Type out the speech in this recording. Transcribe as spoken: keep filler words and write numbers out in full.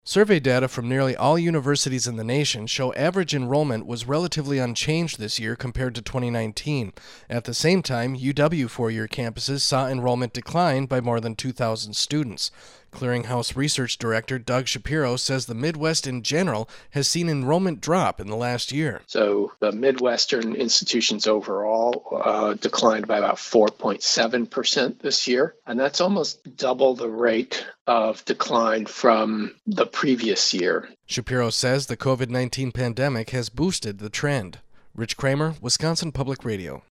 Survey data from nearly all universities in the nation show average enrollment was relatively unchanged this year compared to twenty nineteen. At the same time, U W four-year campuses saw enrollment decline by more than two thousand students. Clearinghouse Research Director Doug Shapiro says the Midwest in general has seen enrollment drop in the last year. So the Midwestern institutions overall uh, declined by about four point seven percent this year, and that's almost double the rate of decline from the previous year. Shapiro says the COVID nineteen pandemic has boosted the trend. Rich Kramer, Wisconsin Public Radio.